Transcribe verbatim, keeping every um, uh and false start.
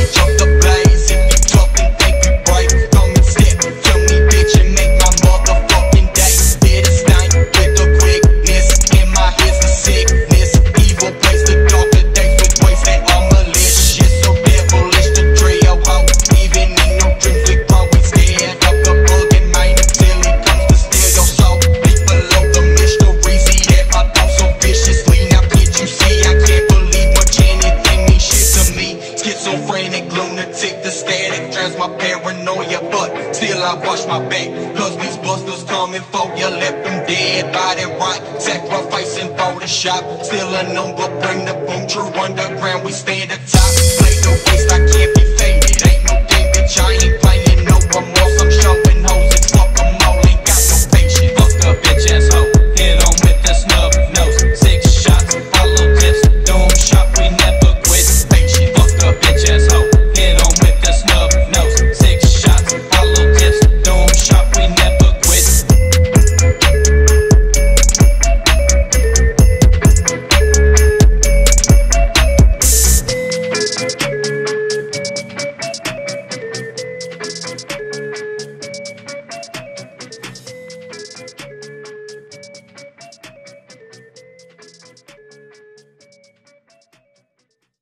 switch up the blaze. If you tough and think you brave, come and step, kill me, bitch, and make my motherfucking day. Did it stank with the quickness, in my head's the sickness. Evil place the darker days with ways that are malicious. So devilish the trio hoe, even in your dreams we always scared of the bug and mine until he comes to steal your soul. Deep below the mysteries, he had my thoughts so viciously. Now can't you see, I can't believe much anything means shit to me. Schizophrenic, lunatic, the static drowns my paranoia, but still I wash my back, cause these busters coming for you, left them dead, body right, sacrificing for the shop. Still a number, bring the boom, true underground, we stand at